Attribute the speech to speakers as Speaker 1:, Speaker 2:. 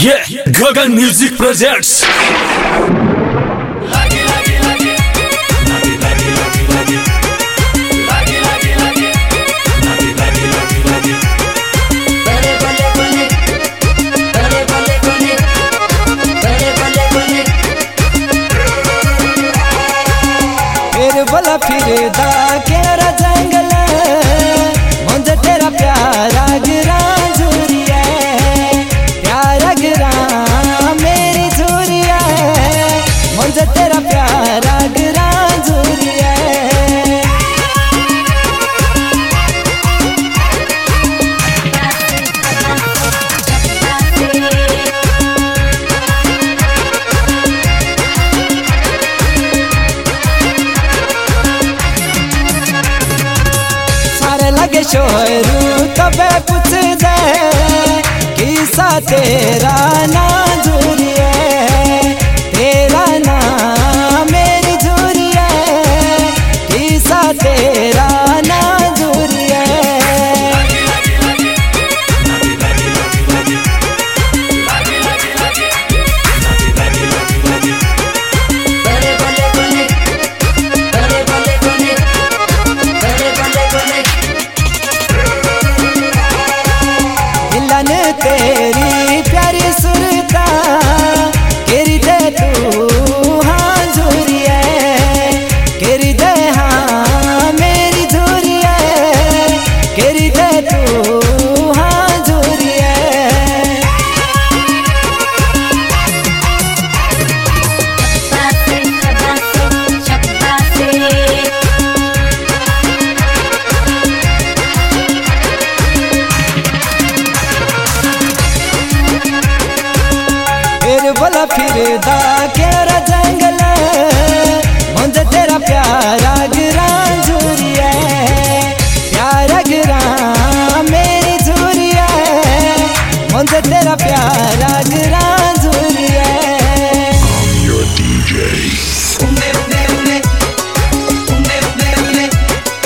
Speaker 1: गगन music projects.
Speaker 2: फिर बोला फिर दा केरा जंगल मुझे तेरा प्यारा गिरा झूरिया प्यारा गिरा मेरी झूरिया मुझे तेरा प्यारा गिरा झूरिया। लगे शोरू तबे पूछ दे किसा तेरा ना झूरिए तेरा ना मेरी झूरिए किसा तेरा ना झूरिए। तेरी प्यारी सुरता केरी दे तू हाँ झूरिए केरी दे हाँ मेरी झूरिए केरी दे तू हाँ झूरिए। फिर बोला फिर दा